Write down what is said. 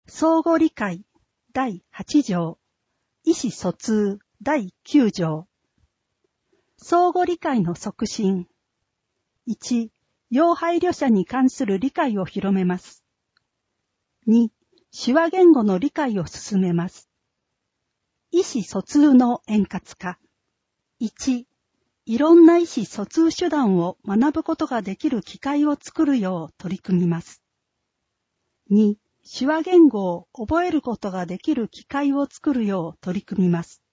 相互理解第8条、意思疎通第9条。相互理解の促進。1、要配慮者に関する理解を広めます。2、手話言語の理解を進めます。意思疎通の円滑化。1、いろんな意思疎通手段を学ぶことができる機会を作るよう取り組みます。2、手話言語を覚えることができる機会を作るよう取り組みます。